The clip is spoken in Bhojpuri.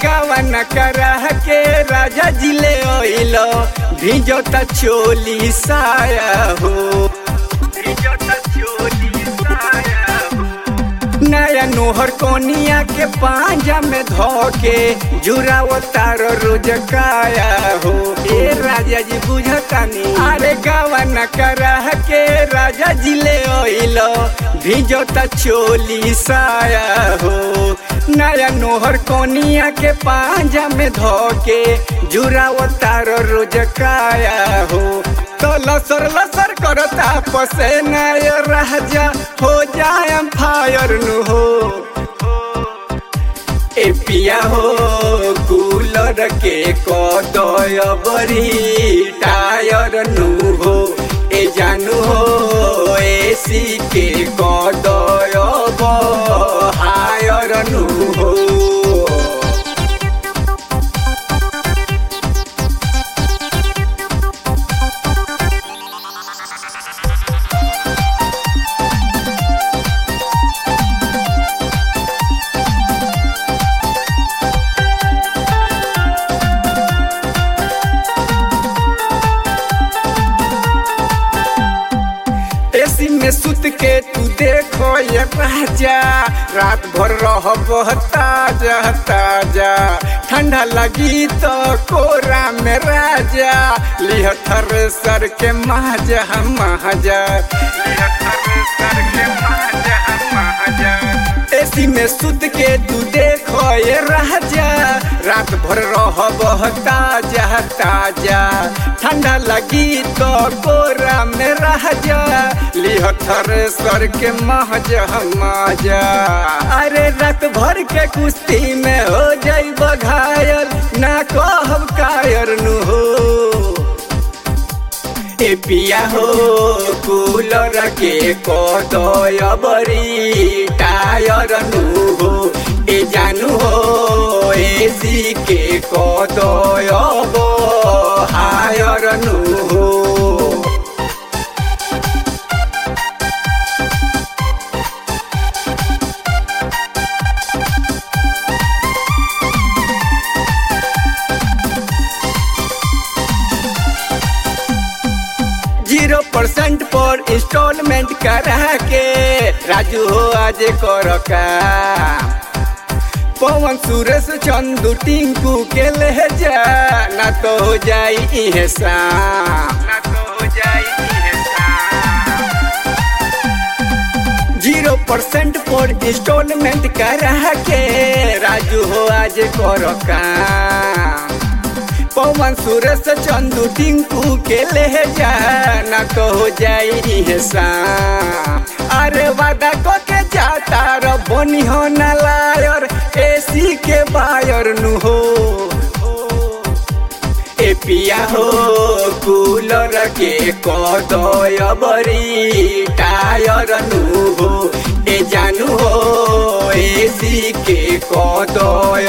गावन करा के राजा जिले ओइलो भिजोता चोली साया हो, भिजोता चोली साया हो। नया नोहर कोनिया के पांजा में धोके जुराव तारो रोज काया हो। ए राजा जी बुझतानी अरे गावन करा के राजा जिले ओइलो भिजोता चोली साया हो। नया नोहर कोनिया के पांजा में धोके जुराव तारो रोज काया हो। तो लसर लसर करता पसेना राजा हो जाए फायर नु हो। ए पिया हो कूलर के कदय बरी टायर नु हो। ए जानू हो एसी के कदय हायर नु हो। एसी में सुत के तू देखो ये राजा रात भर रह ताजा ताजा। ठंडा लगी तो कोरा में राजा लिह थ्रेसर के महाजा महाजा, लिह थ्रेसर के महाजा महाजा। एसी में सुत के तू देखो ये राजा रात भर रह ताजा ताजा। ठंडा लगी तो कोरा में राजा लिह थ्रेसर के महाजा महाजा। अरे रात भर के कुश्ती में हो जाई घायल ना कहब कायर नु हो। ए पिया हो कूलर के कदय बरी टायर नु हो। ए जानू हो एसी के कदय हायर नु हो। 0% पर इंस्टॉलमेंट करा के राजू हो आज करो का। पवन सुरेश चंदू टिंकू के ले जा ना तो हो जाई इहे शाम, ना तो हो जाई इहे शाम। 0% पर इंस्टॉलमेंट करा के राजू हो आज करो काम। पवन सुरेश चंदू टिंकू के ले जा ना तो हो जाई इहे शाम। अरे वादा को के जाता रो बनी हो ना लायर एसी के बायर नु हो। ए पिया हो कूलर के कदय बरी टायर नु हो। ए जानू हो एसी के कदय